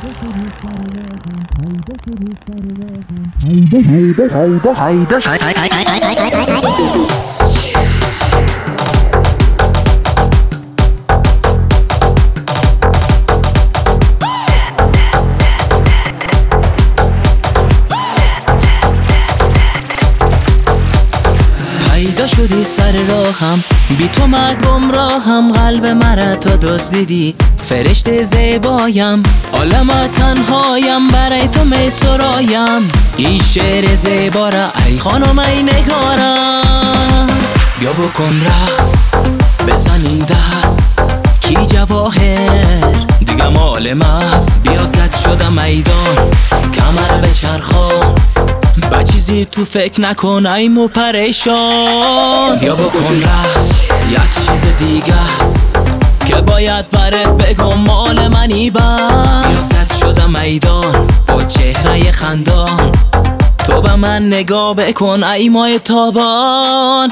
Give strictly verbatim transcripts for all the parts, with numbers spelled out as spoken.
پیدا شدی سر راهم، بی تو من گمراهم. قلب مرا تو دزدیدی، فرشته زیبایم. عالم تنهایم، برای تو می سرایم. این شعر زیبا را ای خانم ای نگارم. بیا بکن رقص، بزنی دست، کی جواهر دیگه مال ماست. بیا گت شدم میدان، کمر به چرخان. با چیزی تو فکر نکن ایمو پریشان. بیا بکن رقص، یک چیز دیگه است که باید برات بگم مال منی. بس ست شدم میدان با چهره خندان. تو به من نگاه بکن ای ماه تابان.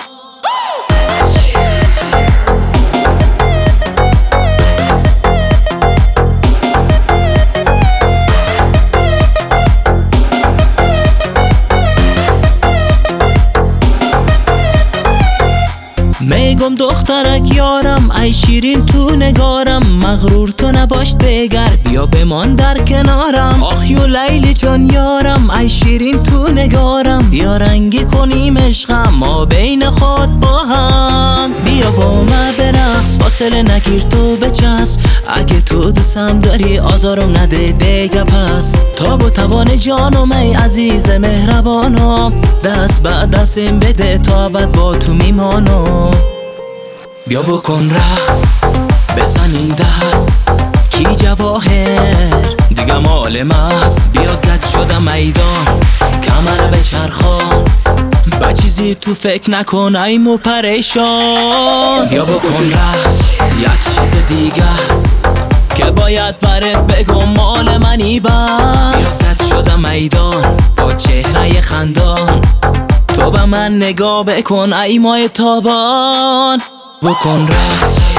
میگم دخترک یارم، ای شیرین تو نگارم. مغرور تو نباش دیگر، بیا بمان در کنارم. آخ یو لیلی جان یارم، ای شیرین تو نگارم. بیا رنگی کنیم عشقم ما بین خود با هم. بیا با من برقص، فاصله نگیر تو بچسب. اگه تو دوستم داری آزارم نده دیگه پس. تا با توان جانم ای عزیز مهربانم. دست به دستم بده تا ابد با تو میمانم. بیا بکن رقص، بزنی دست، کی جواهر دیگه مال ماست. بیا گت شدم میدان، کمر به چرخان. با چیزی تو فکر نکن ایمو پریشان. بیا بکن رقص، یک چیز دیگه است که باید برات بگم مال منی. بس ست شدم میدان با چهره خندان. تو به من نگاه بکن ای ماه تابان. بکن رقص.